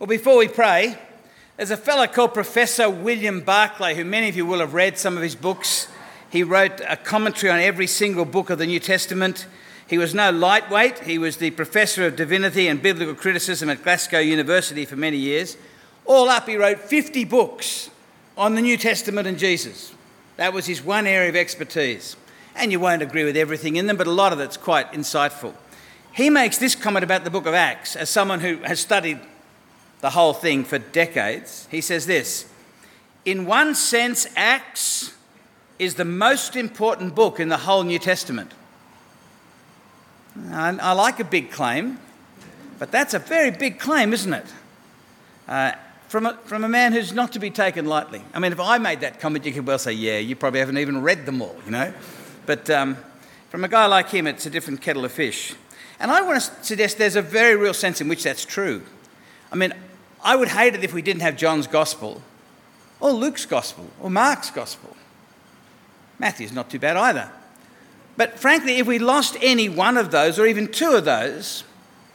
Well, before we pray, there's a fellow called Professor William Barclay, who many of you will have read some of his books. He wrote a commentary on every single book of the New Testament. He was no lightweight. He was the Professor of Divinity and Biblical Criticism at Glasgow University for many years. All up, he wrote 50 books on the New Testament and Jesus. That was his one area of expertise. And you won't agree with everything in them, but a lot of it's quite insightful. He makes this comment about the book of Acts as someone who has studied the whole thing for decades. He says this: in one sense, Acts is the most important book in the whole New Testament. I like a big claim, but that's a very big claim, isn't it? From a man who's not to be taken lightly. I mean, if I made that comment, you could well say, yeah, you probably haven't even read them all, you know. But from a guy like him, it's a different kettle of fish. And I want to suggest there's a very real sense in which that's true. I mean, I would hate it if we didn't have John's Gospel, or Luke's Gospel, or Mark's Gospel. Matthew's not too bad either. But frankly, if we lost any one of those, or even two of those,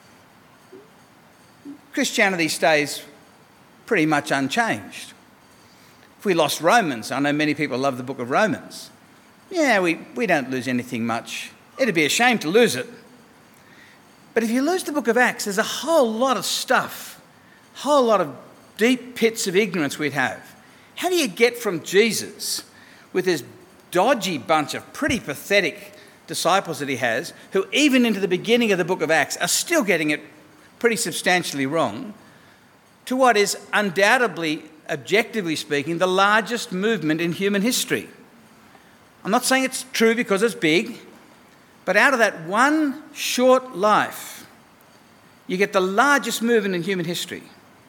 Christianity stays pretty much unchanged. If we lost Romans, I know many people love the book of Romans. Yeah, we don't lose anything much. It'd be a shame to lose it. But if you lose the book of Acts, there's a whole lot of stuff, a whole lot of deep pits of ignorance we'd have. How do you get from Jesus with this dodgy bunch of pretty pathetic disciples that he has, who even into the beginning of the book of Acts are still getting it pretty substantially wrong, to what is undoubtedly, objectively speaking, the largest movement in human history? I'm not saying it's true because it's big, but out of that one short life, you get the largest movement in human history.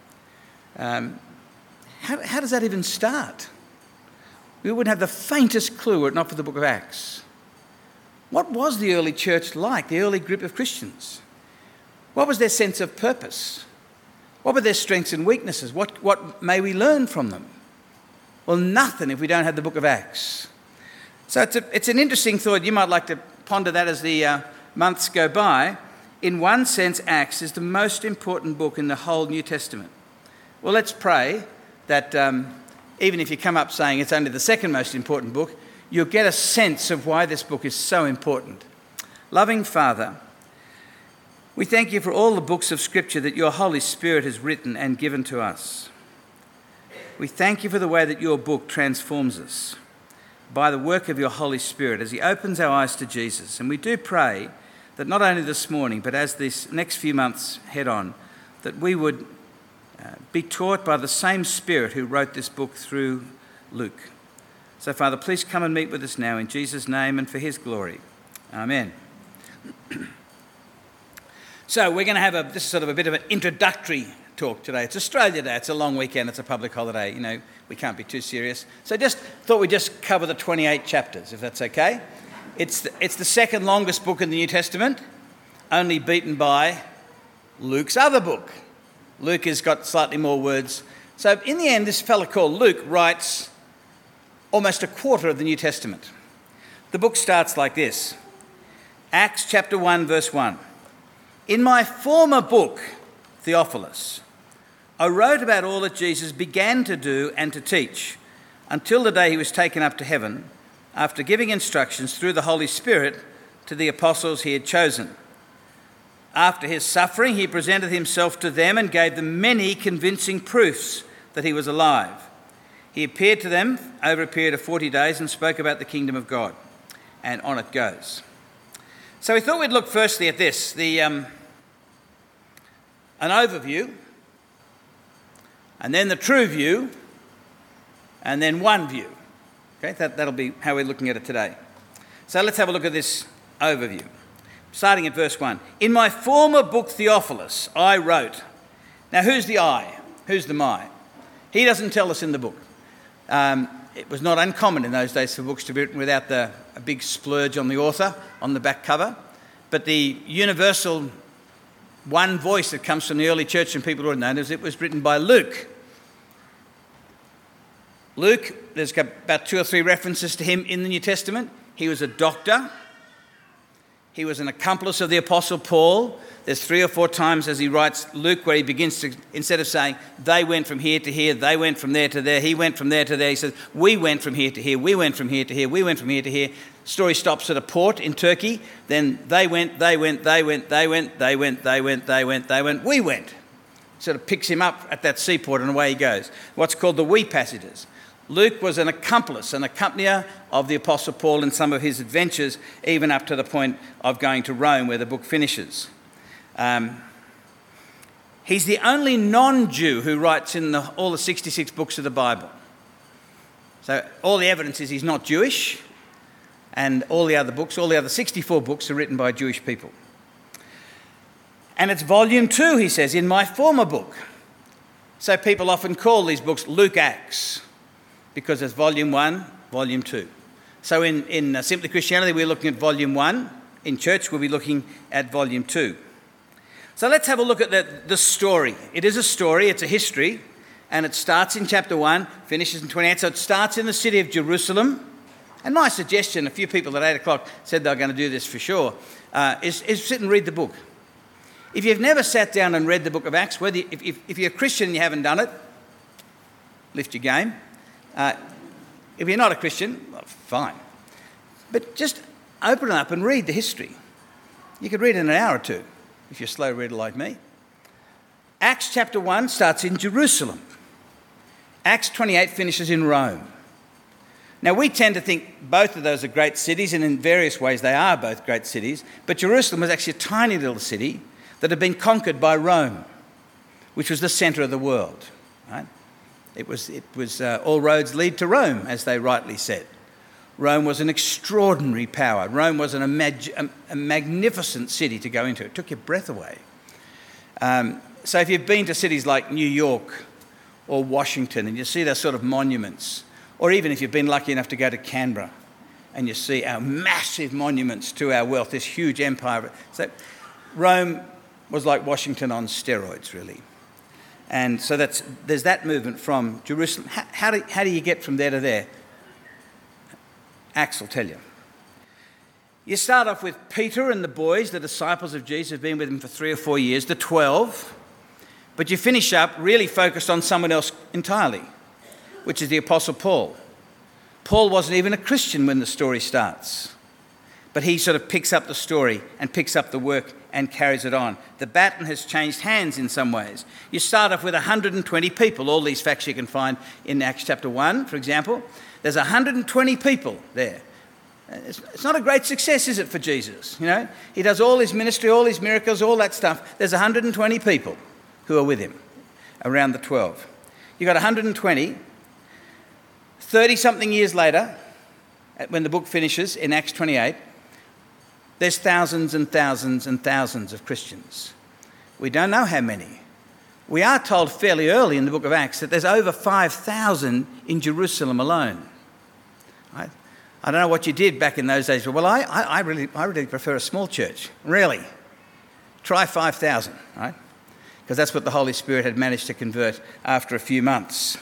How does that even start? We wouldn't have the faintest clue were it not for the book of Acts. What was the early church like, the early group of Christians? What was their sense of purpose? What were their strengths and weaknesses? What may we learn from them? Well, nothing if we don't have the book of Acts. So it's an interesting thought. You might like to ponder that as the months go by. In one sense, Acts is the most important book in the whole New Testament. Well, let's pray that even if you come up saying it's only the second most important book, you'll get a sense of why this book is so important. Loving Father, we thank you for all the books of Scripture that your Holy Spirit has written and given to us. We thank you for the way that your book transforms us by the work of your Holy Spirit as he opens our eyes to Jesus. And we do pray that not only this morning, but as these next few months head on, that we would be taught by the same Spirit who wrote this book through Luke. So, Father, please come and meet with us now in Jesus' name and for his glory. Amen. So we're going to have this is sort of a bit of an introductory talk today. It's Australia Day. It's a long weekend. It's a public holiday. You know, we can't be too serious. So just thought we'd just cover the 28 chapters, if that's okay. It's the second longest book in the New Testament, only beaten by Luke's other book. Luke has got slightly more words. So in the end, this fellow called Luke writes almost a quarter of the New Testament. The book starts like this. Acts chapter 1, verse 1. In my former book, Theophilus, I wrote about all that Jesus began to do and to teach until the day he was taken up to heaven, after giving instructions through the Holy Spirit to the apostles he had chosen. After his suffering, he presented himself to them and gave them many convincing proofs that he was alive. He appeared to them over a period of 40 days and spoke about the kingdom of God. And on it goes. So we thought we'd look firstly at this, an overview, and then the true view, and then one view. Okay, that'll be how we're looking at it today. So let's have a look at this overview. Starting at verse 1. In my former book, Theophilus, I wrote. Now, who's the I? Who's the my? He doesn't tell us in the book. It was not uncommon in those days for books to be written without a big splurge on the author on the back cover. But the universal one voice that comes from the early church and people would have known is it was written by Luke. Luke, there's about 2 or 3 references to him in the New Testament. He was a doctor. He was an accomplice of the Apostle Paul. There's 3 or 4 times as he writes Luke where he begins to, instead of saying, they went from here to here, they went from there to there, he went from there to there, he says, we went from here to here, we went from here to here, we went from here to here. Story stops at a port in Turkey. Then we went. Sort of picks him up at that seaport and away he goes. What's called the we passages. Luke was an accomplice, an accompanier of the Apostle Paul in some of his adventures, even up to the point of going to Rome, where the book finishes. He's the only non-Jew who writes in all the 66 books of the Bible. So all the evidence is he's not Jewish, and all the other 64 books are written by Jewish people. And it's volume 2, he says, in my former book. So people often call these books Luke Acts, because there's volume 1, volume 2. So in Simply Christianity, we're looking at volume 1. In church, we'll be looking at volume 2. So let's have a look at the story. It is a story, it's a history, and it starts in chapter 1, finishes in 28. So it starts in the city of Jerusalem. And my suggestion, a few people at 8 o'clock said they were going to do this for sure, is sit and read the book. If you've never sat down and read the book of Acts, if you're a Christian and you haven't done it, lift your game. If you're not a Christian, well, fine. But just open it up and read the history. You could read it in an hour or two, if you're a slow reader like me. Acts chapter 1 starts in Jerusalem. Acts 28 finishes in Rome. Now, we tend to think both of those are great cities, and in various ways they are both great cities, but Jerusalem was actually a tiny little city that had been conquered by Rome, which was the centre of the world. Right? It was all roads lead to Rome, as they rightly said. Rome was an extraordinary power. Rome was a magnificent city to go into. It took your breath away. So if you've been to cities like New York or Washington and you see those sort of monuments, or even if you've been lucky enough to go to Canberra and you see our massive monuments to our wealth, this huge empire. So Rome was like Washington on steroids, really. And so there's that movement from Jerusalem. How do you get from there to there? Acts will tell you. You start off with Peter and the boys, the disciples of Jesus, have been with him for 3 or 4 years, the 12. But you finish up really focused on someone else entirely, which is the Apostle Paul. Paul wasn't even a Christian when the story starts. But he sort of picks up the story and picks up the work and carries it on. The baton has changed hands in some ways. You start off with 120 people. All these facts you can find in Acts chapter 1, for example. There's 120 people there. It's not a great success, is it, for Jesus? You know, he does all his ministry, all his miracles, all that stuff. There's 120 people who are with him around the 12. You've got 120. 30-something years later, when the book finishes in Acts 28, there's thousands and thousands and thousands of Christians. We don't know how many. We are told fairly early in the book of Acts that there's over 5,000 in Jerusalem alone. Right? I don't know what you did back in those days, but I really prefer a small church. Really. Try 5,000, right? Because that's what the Holy Spirit had managed to convert after a few months.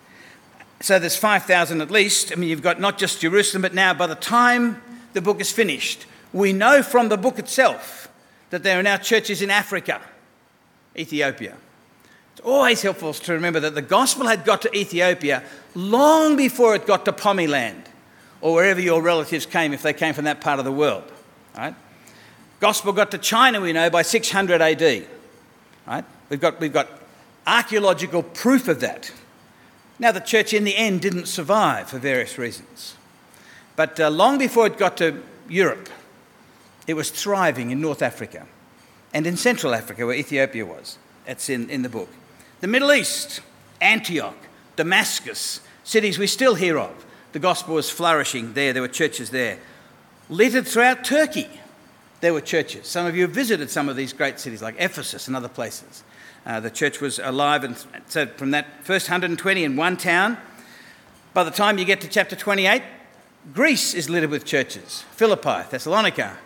So there's 5,000 at least. I mean, you've got not just Jerusalem, but now by the time the book is finished, we know from the book itself that there are now churches in Africa, Ethiopia. It's always helpful to remember that the gospel had got to Ethiopia long before it got to Pommyland, or wherever your relatives came, if they came from that part of the world. Right? Gospel got to China, we know, by 600 AD. Right? We've got archaeological proof of that. Now, the church in the end didn't survive for various reasons. But long before it got to Europe, it was thriving in North Africa and in Central Africa, where Ethiopia was. That's in the book. The Middle East, Antioch, Damascus, cities we still hear of. The gospel was flourishing there. There were churches there. Littered throughout Turkey, there were churches. Some of you have visited some of these great cities like Ephesus and other places. The church was alive, and so from that first 120 in one town, by the time you get to chapter 28, Greece is littered with churches. Philippi, Thessalonica,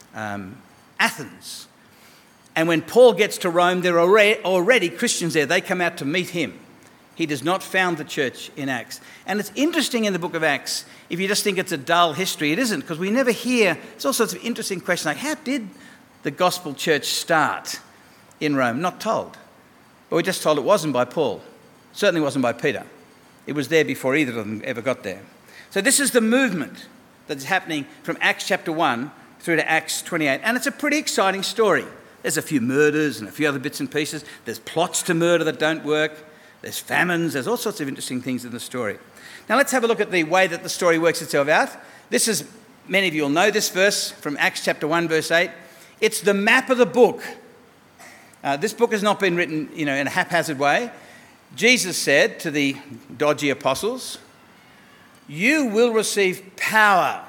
Athens. And when Paul gets to Rome, there are already Christians there. They come out to meet him He does not found the church in Acts. And it's interesting in the book of Acts, if you just think it's a dull history, it isn't, because we never hear, there's all sorts of interesting questions like, how did the gospel church start in Rome? Not told. But we're just told it wasn't by Paul. Certainly wasn't by Peter. It was there before either of them ever got there. So this is the movement that's happening from Acts chapter 1 through to Acts 28. And it's a pretty exciting story. There's a few murders and a few other bits and pieces. There's plots to murder that don't work. There's famines. There's all sorts of interesting things in the story. Now let's have a look at the way that the story works itself out. This is, many of you will know this verse from Acts chapter 1 verse 8. It's the map of the book. This book has not been written, in a haphazard way. Jesus said to the dodgy apostles, "You will receive power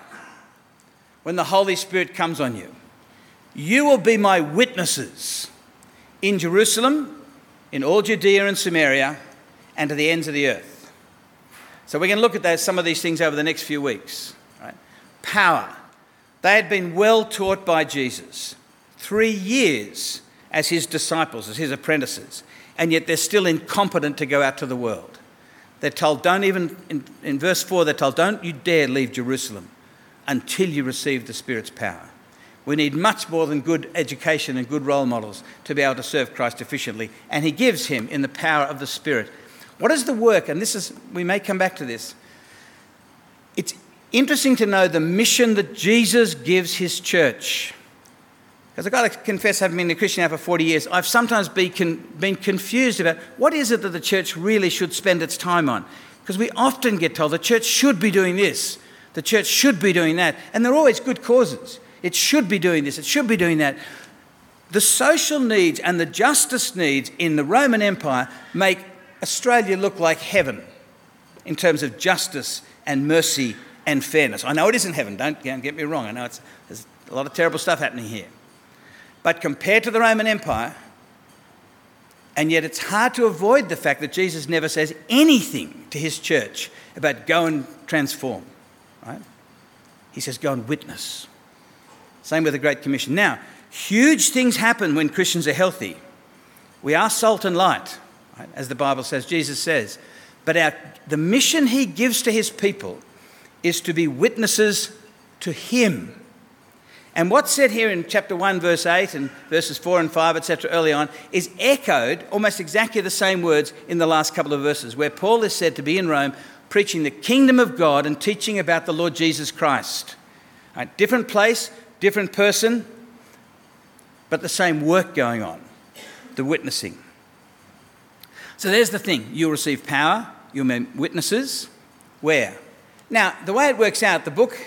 when the Holy Spirit comes on you. You will be my witnesses in Jerusalem, in all Judea and Samaria, and to the ends of the earth." So we're going to look at some of these things over the next few weeks. Right? Power. They had been well taught by Jesus. 3 years as his disciples, as his apprentices, and yet they're still incompetent to go out to the world. They're told, in verse 4, they're told, don't you dare leave Jerusalem until you receive the Spirit's power. We need much more than good education and good role models to be able to serve Christ efficiently, and he gives him in the power of the Spirit. What is the work? And we may come back to this. It's interesting to know the mission that Jesus gives his church. Because I've got to confess, having been a Christian now for 40 years, I've sometimes been confused about what is it that the church really should spend its time on. Because we often get told the church should be doing this, the church should be doing that, and they're always good causes. It should be doing this, it should be doing that. The social needs and the justice needs in the Roman Empire make Australia look like heaven in terms of justice and mercy and fairness. I know it isn't heaven, don't get me wrong. I know there's a lot of terrible stuff happening here. But compared to the Roman Empire, and yet it's hard to avoid the fact that Jesus never says anything to his church about go and transform, right? He says go and witness. Same with the Great Commission. Now, huge things happen when Christians are healthy. We are salt and light, right? As the Bible says, Jesus says. But the mission he gives to his people is to be witnesses to him. And what's said here in chapter 1, verse 8 and verses 4 and 5, etc., early on, is echoed almost exactly the same words in the last couple of verses, where Paul is said to be in Rome preaching the kingdom of God and teaching about the Lord Jesus Christ. Right? Different place, different person, but the same work going on, the witnessing. So there's the thing. You'll receive power. You'll be witnesses. Where? Now, the way it works out, the book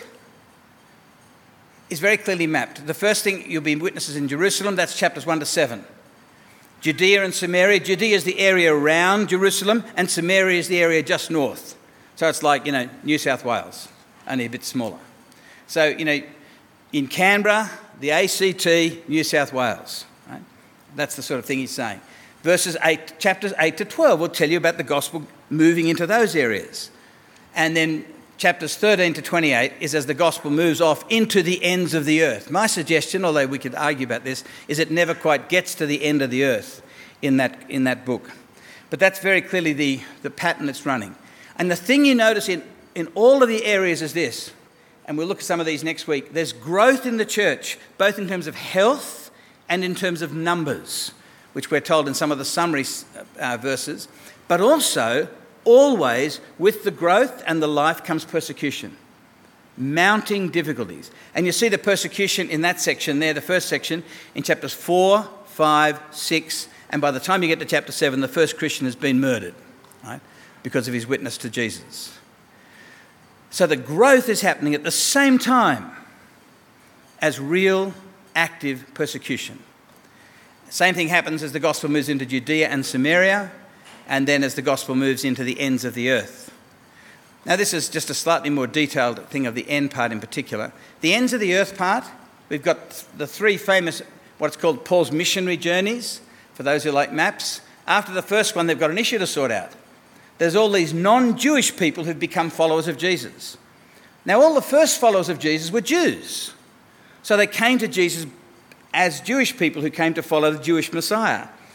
is very clearly mapped. The first thing, you'll be witnesses in Jerusalem. That's chapters 1 to 7. Judea and Samaria. Judea is the area around Jerusalem, and Samaria is the area just north. So it's like, New South Wales, only a bit smaller. So, in Canberra, the ACT, New South Wales. Right? That's the sort of thing he's saying. Chapters 8 to 12 will tell you about the gospel moving into those areas. And then chapters 13 to 28 is as the gospel moves off into the ends of the earth. My suggestion, although we could argue about this, is it never quite gets to the end of the earth in that book. But that's very clearly the pattern that's running. And the thing you notice in all of the areas is this, and we'll look at some of these next week, there's growth in the church, both in terms of health and in terms of numbers, which we're told in some of the summary verses, but also always with the growth and the life comes persecution, mounting difficulties. And you see the persecution in that section there, the first section, in chapters 4, 5, 6, and by the time you get to chapter 7, the first Christian has been murdered, right, because of his witness to Jesus. So the growth is happening at the same time as real active persecution. Same thing happens as the gospel moves into Judea and Samaria, and then as the gospel moves into the ends of the earth. Now this is just a slightly more detailed thing of the end part in particular. The ends of the earth part, we've got the three famous, what's called Paul's missionary journeys, for those who like maps. After the first one, they've got an issue to sort out. There's all these non-Jewish people who've become followers of Jesus. Now all the first followers of Jesus were Jews. So they came to Jesus as Jewish people who came to follow the Jewish Messiah.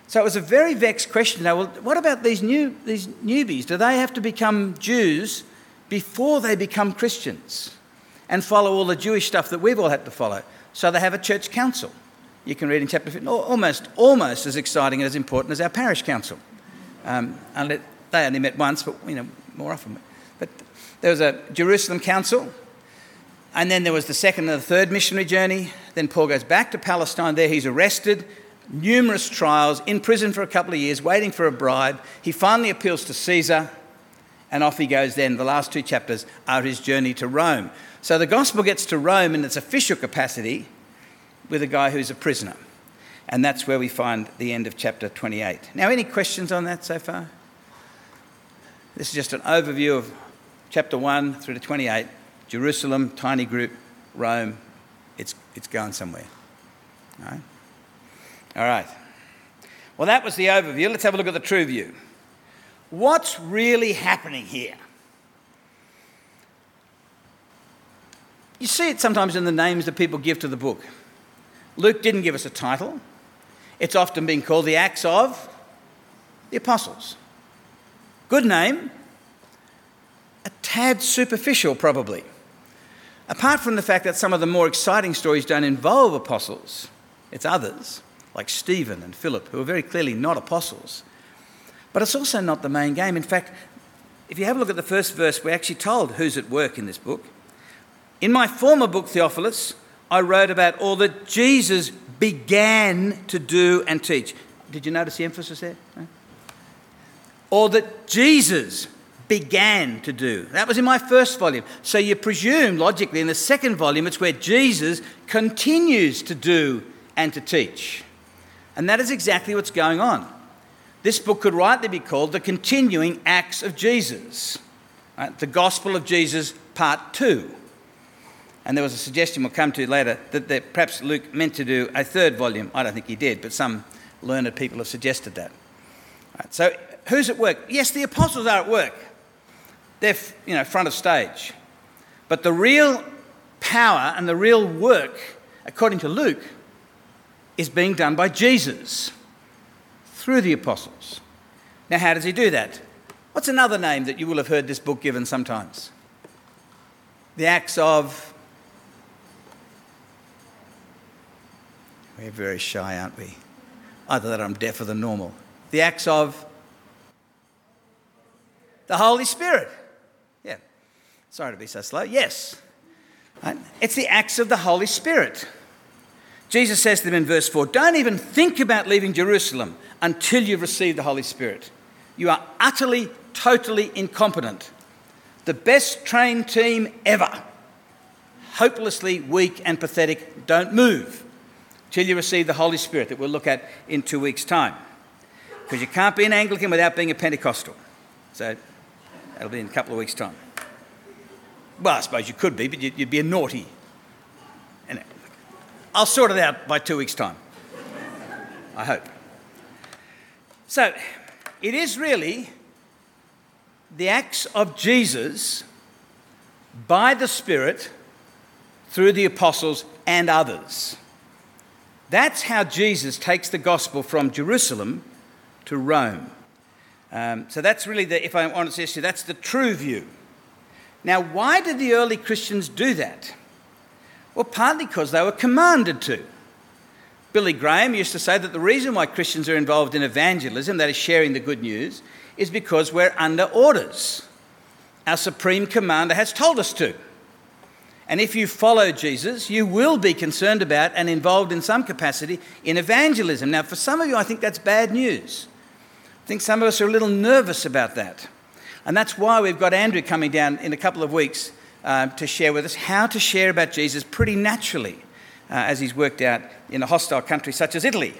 So it was a very vexed question. Now, well, what about these newbies? Do they have to become Jews before they become Christians and follow all the Jewish stuff that we've all had to follow? So they have a church council. You can read in chapter 15, almost as exciting and as important as our parish council. And they only met once, but more often. But there was a Jerusalem council, and then there was the second and the third missionary journey. Then Paul goes back to Palestine. There he's arrested, numerous trials, in prison for a couple of years, waiting for a bribe. He finally appeals to Caesar, and off he goes then. The last 2 chapters are his journey to Rome. So the gospel gets to Rome in its official capacity with a guy who's a prisoner. And that's where we find the end of chapter 28. Now, any questions on that so far? This is just an overview of chapter 1 through to 28. Jerusalem, tiny group, Rome. It's going somewhere. All right. Well, that was the overview. Let's have a look at the true view. What's really happening here? You see it sometimes in the names that people give to the book. Luke didn't give us a title. It's often been called the Acts of the Apostles. Good name. A tad superficial, probably. Apart from the fact that some of the more exciting stories don't involve apostles, it's others, like Stephen and Philip, who are very clearly not apostles. But it's also not the main game. In fact, if you have a look at the first verse, we're actually told who's at work in this book. In my former book, Theophilus, I wrote about all that Jesus began to do and teach. Did you notice the emphasis there? All that Jesus began to do. That was in my first volume. So you presume, logically, in the second volume, it's where Jesus continues to do and to teach. And that is exactly what's going on. This book could rightly be called The Continuing Acts of Jesus. The Gospel of Jesus, Part 2. And there was a suggestion we'll come to later that perhaps Luke meant to do a third volume. I don't think he did, but some learned people have suggested that. Right, so who's at work? Yes, the apostles are at work. They're, front of stage. But the real power and the real work, according to Luke, is being done by Jesus through the apostles. Now, how does he do that? What's another name that you will have heard this book given sometimes? The Acts of... We're very shy, aren't we? Either that or I'm deafer than normal. The Acts of the Holy Spirit. Yeah. Sorry to be so slow. Yes. Right. It's the Acts of the Holy Spirit. Jesus says to them in verse 4, don't even think about leaving Jerusalem until you've received the Holy Spirit. You are utterly, totally incompetent. The best trained team ever. Hopelessly weak and pathetic. Don't move till you receive the Holy Spirit that we'll look at in 2 weeks' time. Because you can't be an Anglican without being a Pentecostal. So that'll be in a couple of weeks' time. Well, I suppose you could be, but you'd be a naughty. Anyway, I'll sort it out by 2 weeks' time. I hope. So it is really the acts of Jesus by the Spirit through the apostles and others. That's how Jesus takes the gospel from Jerusalem to Rome. So that's really, if I want to say to you, that's the true view. Now, why did the early Christians do that? Well, partly because they were commanded to. Billy Graham used to say that the reason why Christians are involved in evangelism, that is sharing the good news, is because we're under orders. Our supreme commander has told us to. And if you follow Jesus, you will be concerned about and involved in some capacity in evangelism. Now, for some of you, I think that's bad news. I think some of us are a little nervous about that. And that's why we've got Andrew coming down in a couple of weeks to share with us how to share about Jesus pretty naturally as he's worked out in a hostile country such as Italy.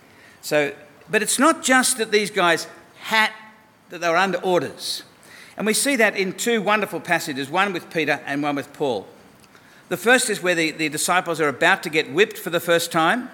But it's not just that these guys that they were under orders. And we see that in 2 wonderful passages, one with Peter and one with Paul. The first is where the disciples are about to get whipped for the first time.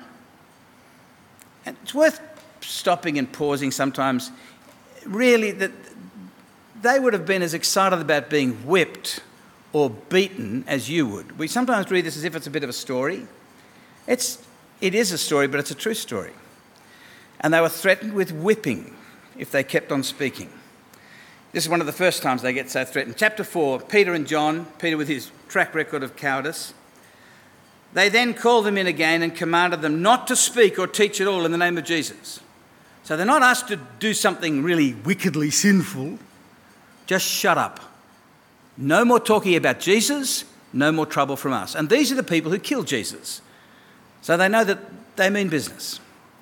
And it's worth stopping and pausing sometimes. Really, that they would have been as excited about being whipped or beaten as you would. We sometimes read this as if it's a bit of a story. It is a story, but it's a true story. and they were threatened with whipping if they kept on speaking. This is one of the first times they get so threatened. Chapter 4, Peter and John, Peter with his track record of cowardice, they then called them in again and commanded them not to speak or teach at all in the name of Jesus. So they're not asked to do something really wickedly sinful. Just shut up. No more talking about Jesus, no more trouble from us. And these are the people who killed Jesus. So they know that they mean business.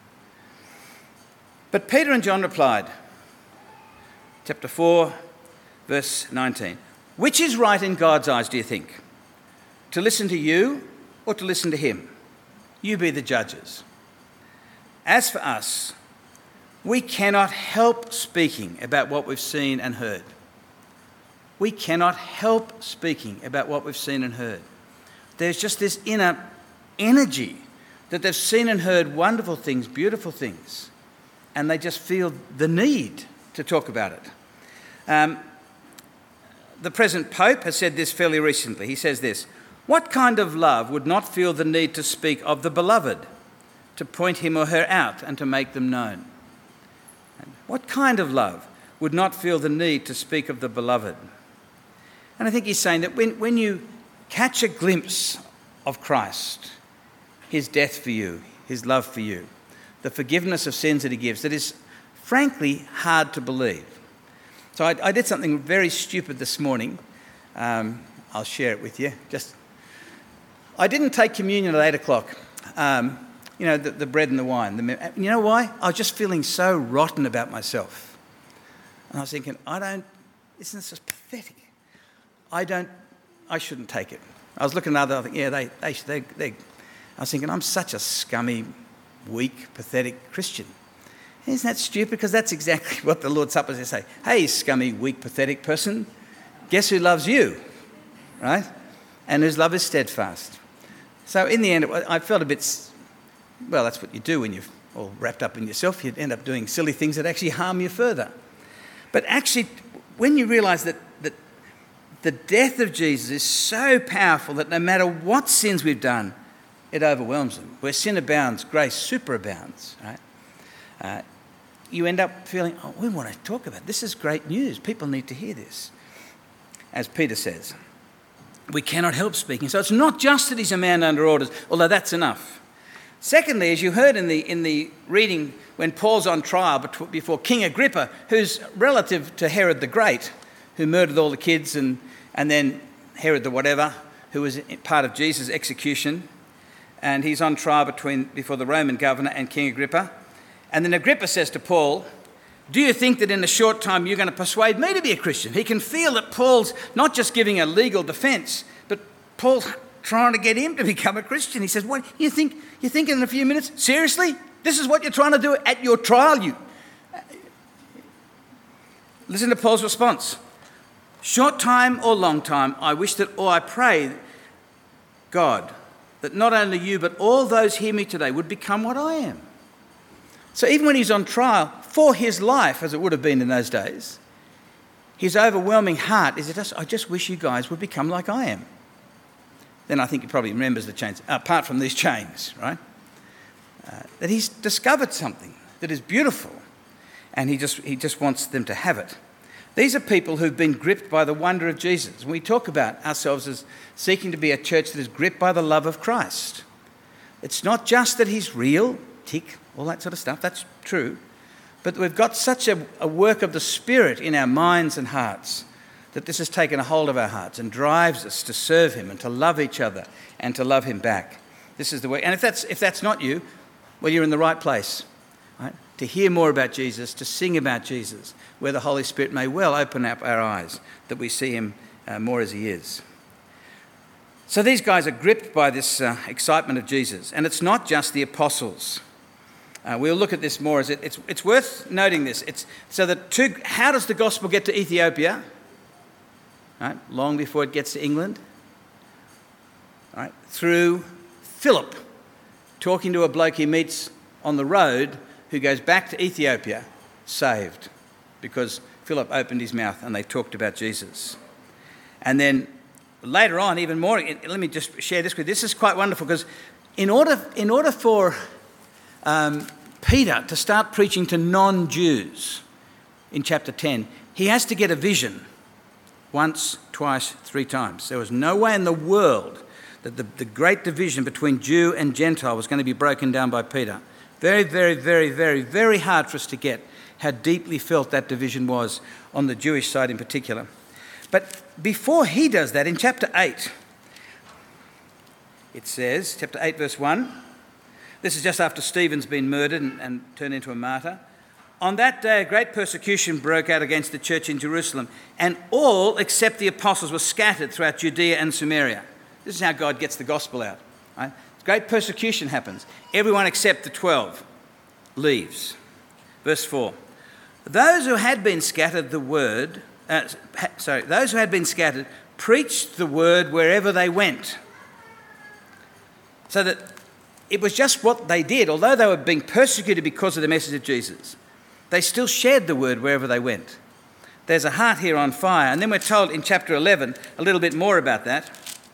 But Peter and John replied, chapter 4, verse 19, which is right in God's eyes, do you think? To listen to you or to listen to him? You be the judges. As for us, we cannot help speaking about what we've seen and heard. We cannot help speaking about what we've seen and heard. There's just this inner energy that they've seen and heard wonderful things, beautiful things, and they just feel the need to talk about it. The present Pope has said this fairly recently. He says this, what kind of love would not feel the need to speak of the beloved, to point him or her out and to make them known? What kind of love would not feel the need to speak of the beloved? And I think he's saying that when you catch a glimpse of Christ, his death for you, his love for you, the forgiveness of sins that he gives, that is frankly hard to believe. So I did something very stupid this morning. I'll share it with you. I didn't take communion at 8 o'clock. The bread and the wine. You know why? I was just feeling so rotten about myself. And I was thinking, isn't this just pathetic? I shouldn't take it. I was looking at others, I think, I was thinking, I'm such a scummy, weak, pathetic Christian. Isn't that stupid? Because that's exactly what the Lord's Supper is. They say, hey, scummy, weak, pathetic person, guess who loves you, right? And whose love is steadfast. So in the end, I felt a bit, well, that's what you do when you're all wrapped up in yourself. You end up doing silly things that actually harm you further. But actually, when you realise that the death of Jesus is so powerful that no matter what sins we've done, it overwhelms them. Where sin abounds, grace superabounds, right? You end up feeling, we want to talk about it. This is great news. People need to hear this. As Peter says, we cannot help speaking. So it's not just that he's a man under orders, although that's enough. Secondly, as you heard in the reading when Paul's on trial before King Agrippa, who's relative to Herod the Great, who murdered all the kids, and then Herod the whatever, who was part of Jesus' execution, and he's on trial before the Roman governor and King Agrippa. And then Agrippa says to Paul, do you think that in a short time you're going to persuade me to be a Christian? He can feel that Paul's not just giving a legal defence, but Paul's trying to get him to become a Christian. He says, what, you think in a few minutes? Seriously? This is what you're trying to do at your trial? Listen to Paul's response. Short time or long time, I wish that, or I pray, God, that not only you, but all those hear me today would become what I am. So even when he's on trial for his life, as it would have been in those days, his overwhelming heart is, I just wish you guys would become like I am. Then I think he probably remembers the chains, apart from these chains, right? That he's discovered something that is beautiful, and he just wants them to have it. These are people who've been gripped by the wonder of Jesus. We talk about ourselves as seeking to be a church that is gripped by the love of Christ. It's not just that he's real, tick, all that sort of stuff, that's true, but we've got such a work of the Spirit in our minds and hearts that this has taken a hold of our hearts and drives us to serve him and to love each other and to love him back. This is the way. And if that's not you, well, you're in the right place, right? To hear more about Jesus, to sing about Jesus, where the Holy Spirit may well open up our eyes that we see him more as he is. So these guys are gripped by this excitement of Jesus. And it's not just the apostles. We'll look at this more. It's worth noting this. How does the gospel get to Ethiopia? Right? Long before it gets to England. Right? Through Philip, talking to a bloke he meets on the road who goes back to Ethiopia, saved, because Philip opened his mouth and they talked about Jesus. And then later on, even more, let me just share this with you. This is quite wonderful because in order for Peter to start preaching to non-Jews in chapter 10, he has to get a vision once, twice, three times. There was no way in the world that the great division between Jew and Gentile was going to be broken down by Peter. Very, very, very, very, very hard for us to get how deeply felt that division was on the Jewish side in particular. But before he does that, in chapter 8, it says, chapter 8, verse 1, this is just after Stephen's been murdered and turned into a martyr. On that day, a great persecution broke out against the church in Jerusalem, and all except the apostles were scattered throughout Judea and Samaria. This is how God gets the gospel out. Right? Great persecution happens. Everyone except the 12 leaves. Verse 4. Those who had been scattered those who had been scattered preached the word wherever they went. So that it was just what they did. Although they were being persecuted because of the message of Jesus, they still shared the word wherever they went. There's a heart here on fire. And then we're told in chapter 11 a little bit more about that.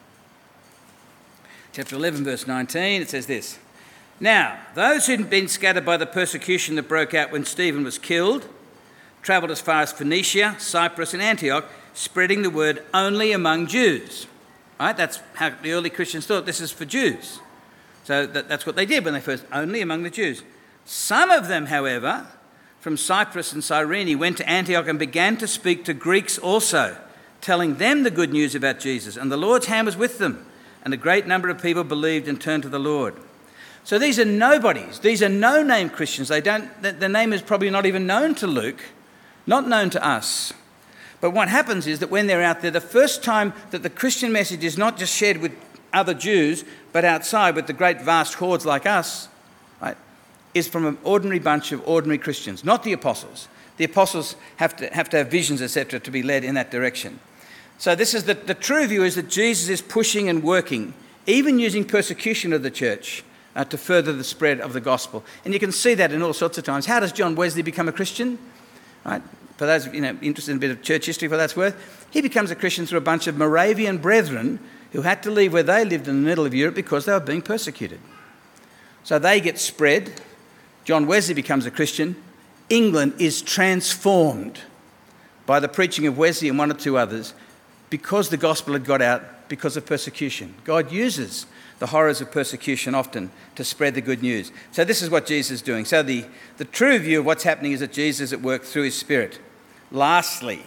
Chapter 11, verse 19, it says this. Now, those who'd been scattered by the persecution that broke out when Stephen was killed travelled as far as Phoenicia, Cyprus and Antioch, spreading the word only among Jews. Right? That's how the early Christians thought. This is for Jews. So that's what they did when they first, only among the Jews. Some of them, however, from Cyprus and Cyrene went to Antioch and began to speak to Greeks also, telling them the good news about Jesus. And the Lord's hand was with them, and a great number of people believed and turned to the Lord. So these are nobodies. These are no-name Christians. Their name is probably not even known to Luke, not known to us. But what happens is that when they're out there, the first time that the Christian message is not just shared with other Jews, but outside with the great vast hordes like us, right, is from an ordinary bunch of ordinary Christians, not the apostles. The apostles have to have visions, etc., to be led in that direction. So this is the true view is that Jesus is pushing and working, even using persecution of the church, to further the spread of the gospel. And you can see that in all sorts of times. How does John Wesley become a Christian? Right? For those interested in a bit of church history, for that's worth, he becomes a Christian through a bunch of Moravian brethren who had to leave where they lived in the middle of Europe because they were being persecuted. So they get spread. John Wesley becomes a Christian. England is transformed by the preaching of Wesley and one or two others because the gospel had got out because of persecution. God uses the horrors of persecution often to spread the good news. So this is what Jesus is doing. So the true view of what's happening is that Jesus is at work through his Spirit. Lastly,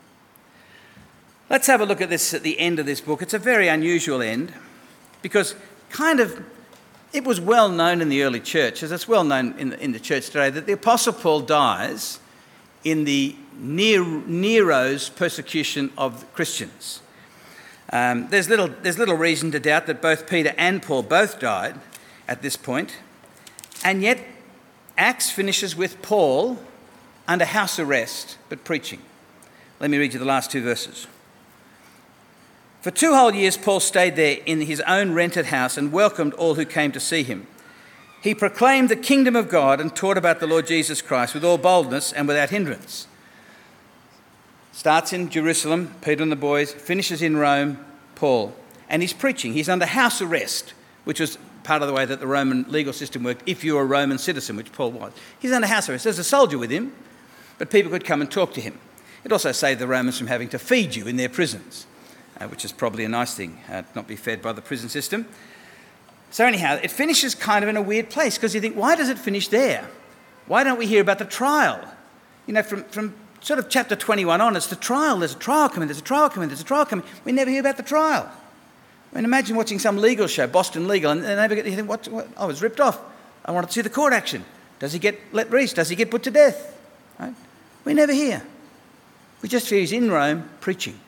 let's have a look at this at the end of this book. It's a very unusual end because it was well known in the early church, as it's well known in the church today, that the Apostle Paul dies in the Nero's persecution of Christians. There's little reason to doubt that both Peter and Paul both died at this point, and yet Acts finishes with Paul under house arrest but preaching. Let me read you the last two verses. For 2 whole years Paul stayed there in his own rented house and welcomed all who came to see him. He proclaimed the kingdom of God and taught about the Lord Jesus Christ with all boldness and without hindrance. Starts in Jerusalem, Peter and the boys, finishes in Rome, Paul. And he's preaching. He's under house arrest, which was part of the way that the Roman legal system worked if you were a Roman citizen, which Paul was. He's under house arrest. There's a soldier with him, but people could come and talk to him. It also saved the Romans from having to feed you in their prisons, which is probably a nice thing, not be fed by the prison system. So anyhow, it finishes kind of in a weird place because you think, why does it finish there? Why don't we hear about the trial? From sort of chapter 21 on, it's the trial. There's a trial coming, there's a trial coming, there's a trial coming. We never hear about the trial. I mean, imagine watching some legal show, Boston Legal, and you think, what? I was ripped off. I wanted to see the court action. Does he get let loose? Does he get put to death? Right? We never hear. We just hear he's in Rome preaching.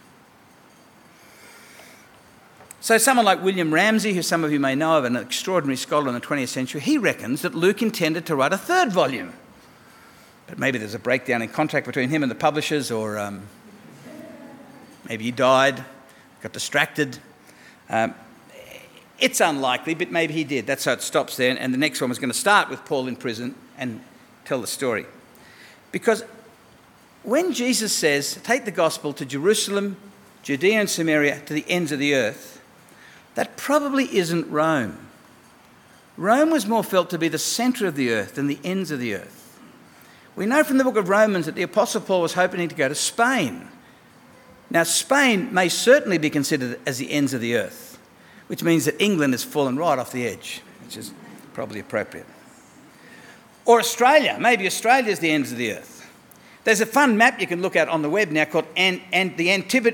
So someone like William Ramsay, who some of you may know of, an extraordinary scholar in the 20th century, he reckons that Luke intended to write a third volume. But maybe there's a breakdown in contract between him and the publishers, or maybe he died, got distracted. It's unlikely, but maybe he did. That's how it stops there. And the next one was going to start with Paul in prison and tell the story. Because when Jesus says, take the gospel to Jerusalem, Judea and Samaria, to the ends of the earth, that probably isn't Rome. Rome was more felt to be the centre of the earth than the ends of the earth. We know from the book of Romans that the Apostle Paul was hoping to go to Spain. Now, Spain may certainly be considered as the ends of the earth, which means that England has fallen right off the edge, which is probably appropriate. Or Australia. Maybe Australia is the ends of the earth. There's a fun map you can look at on the web now called the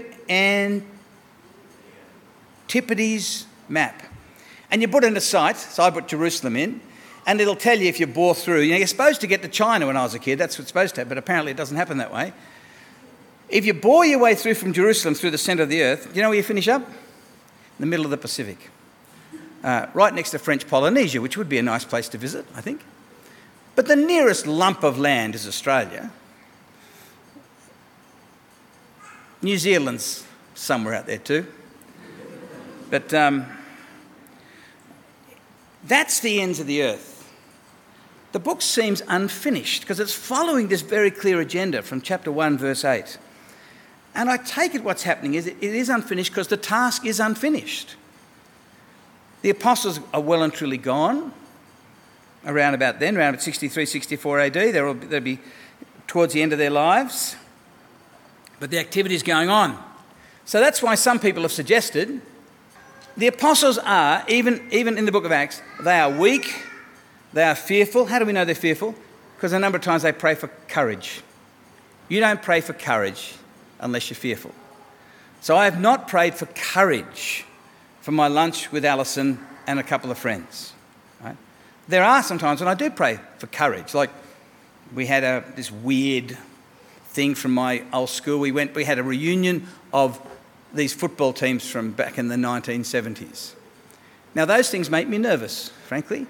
Antipodes map. And you put in a site, so I put Jerusalem in, and it'll tell you if you bore through. You know, you're supposed to get to China when I was a kid. That's what's supposed to happen, but apparently it doesn't happen that way. If you bore your way through from Jerusalem through the centre of the earth, do you know where you finish up? In the middle of the Pacific. Right next to French Polynesia, which would be a nice place to visit, I think. But the nearest lump of land is Australia. New Zealand's somewhere out there too. But that's the ends of the earth. The book seems unfinished because it's following this very clear agenda from chapter 1, verse 8. And I take it what's happening is it is unfinished because the task is unfinished. The apostles are well and truly gone. Around about then, around 63, 64 AD, they'll be towards the end of their lives. But the activity is going on. So that's why some people have suggested the apostles are, even in the book of Acts, they are weak, they are fearful. How do we know they're fearful? Because a number of times they pray for courage. You don't pray for courage unless you're fearful. So I have not prayed for courage for my lunch with Alison and a couple of friends. Right? There are some times when I do pray for courage. Like we had this weird thing from my old school. We had a reunion of these football teams from back in the 1970s. Now, those things make me nervous, frankly.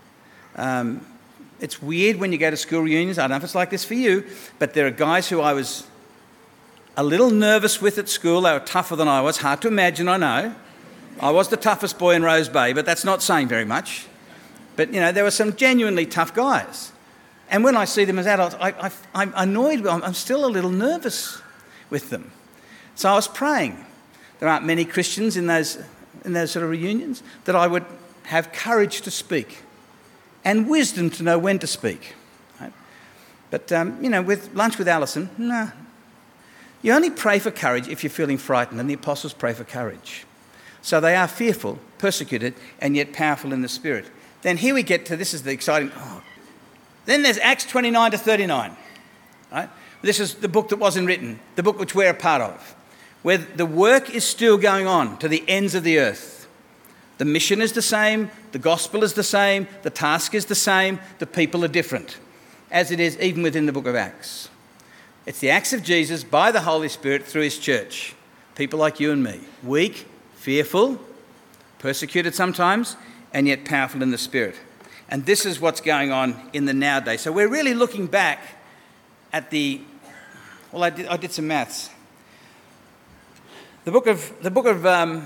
It's weird when you go to school reunions. I don't know if it's like this for you, but there are guys who I was a little nervous with at school. They were tougher than I was. Hard to imagine, I know. I was the toughest boy in Rose Bay, but that's not saying very much. But, you know, there were some genuinely tough guys. And when I see them as adults, I'm annoyed. I'm still a little nervous with them. So I was praying. There aren't many Christians in those sort of reunions that I would have courage to speak and wisdom to know when to speak. Right? But, with lunch with Alison, no. You only pray for courage if you're feeling frightened, and the apostles pray for courage. So they are fearful, persecuted, and yet powerful in the Spirit. Then here we get to, this is the exciting... Then there's Acts 29 to 39. Right? This is the book that wasn't written, the book which we're a part of, where the work is still going on to the ends of the earth. The mission is the same, the gospel is the same, the task is the same, the people are different, as it is even within the book of Acts. It's the acts of Jesus by the Holy Spirit through his church. People like you and me, weak, fearful, persecuted sometimes, and yet powerful in the Spirit. And this is what's going on in the nowadays. So we're really looking back at I did some maths. The book of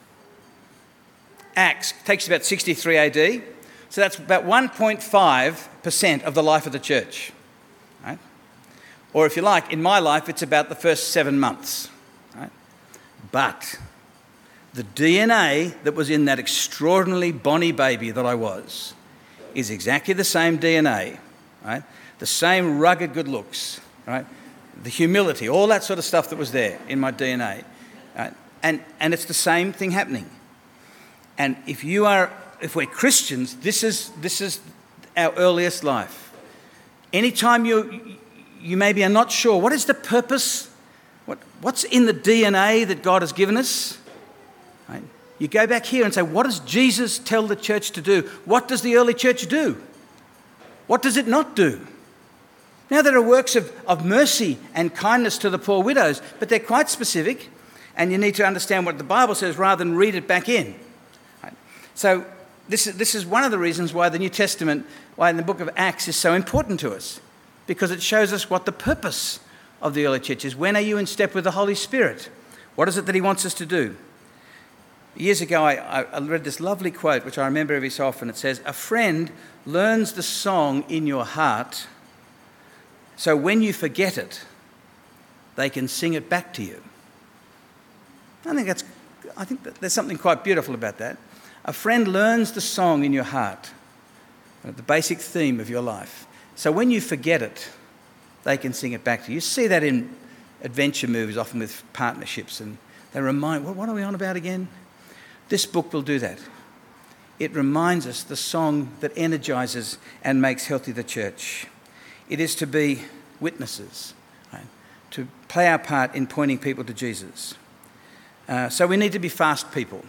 Acts takes about 63 AD. So that's about 1.5% of the life of the church. Right? Or if you like, in my life, it's about the first 7 months. Right? But the DNA that was in that extraordinarily bonny baby that I was is exactly the same DNA, right? The same rugged good looks, right? The humility, all that sort of stuff that was there in my DNA. Right? And it's the same thing happening. And if we're Christians, this is our earliest life. Anytime you maybe are not sure, what is the purpose? What's in the DNA that God has given us? Right? You go back here and say, what does Jesus tell the church to do? What does the early church do? What does it not do? Now, there are works of mercy and kindness to the poor widows, but they're quite specific, and you need to understand what the Bible says rather than read it back in. Right? So this is one of the reasons why the New Testament, why in the book of Acts is so important to us, because it shows us what the purpose of the early church is. When are you in step with the Holy Spirit? What is it that he wants us to do? Years ago, I read this lovely quote, which I remember every so often. It says, "A friend learns the song in your heart, so when you forget it, they can sing it back to you." I think that there's something quite beautiful about that. A friend learns the song in your heart, the basic theme of your life. So when you forget it, they can sing it back to you. You see that in adventure movies, often with partnerships, and they remind, what are we on about again? This book will do that. It reminds us the song that energises and makes healthy the church. It is to be witnesses, right? To play our part in pointing people to Jesus. So we need to be fast people.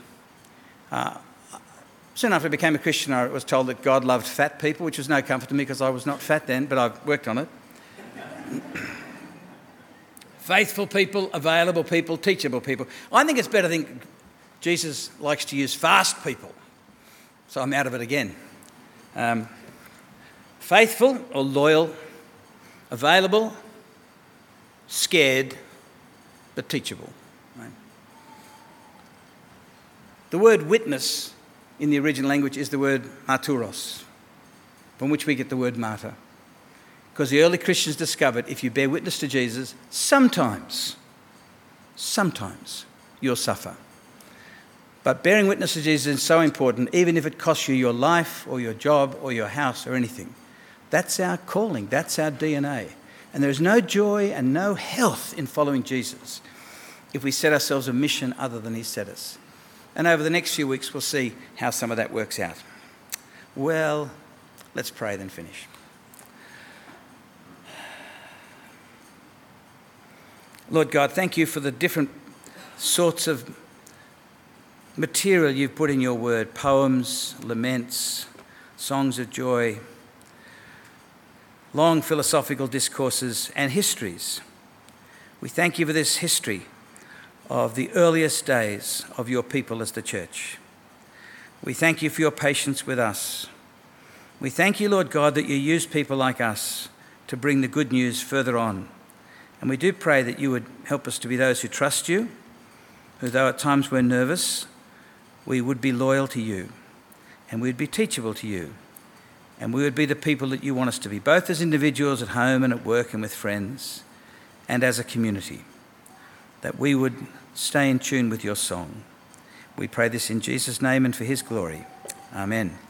Soon after I became a Christian, I was told that God loved fat people, which was no comfort to me because I was not fat then, but I've worked on it. Faithful people, available people, teachable people. I think it's better to think Jesus likes to use fast people. So I'm out of it again. Faithful or loyal, available, scared, but teachable. Right? The word witness in the original language is the word marturos, from which we get the word martyr. Because the early Christians discovered if you bear witness to Jesus, sometimes you'll suffer. But bearing witness to Jesus is so important, even if it costs you your life or your job or your house or anything. That's our calling. That's our DNA. And there is no joy and no health in following Jesus if we set ourselves a mission other than he set us. And over the next few weeks, we'll see how some of that works out. Well, let's pray, then finish. Lord God, thank you for the different sorts of material you've put in your word, poems, laments, songs of joy, long philosophical discourses and histories. We thank you for this history of the earliest days of your people as the church. We thank you for your patience with us. We thank you, Lord God, that you use people like us to bring the good news further on. And we do pray that you would help us to be those who trust you, who though at times we're nervous, we would be loyal to you, and we'd be teachable to you, and we would be the people that you want us to be, both as individuals at home and at work and with friends, and as a community, that we would stay in tune with your song. We pray this in Jesus' name and for his glory. Amen.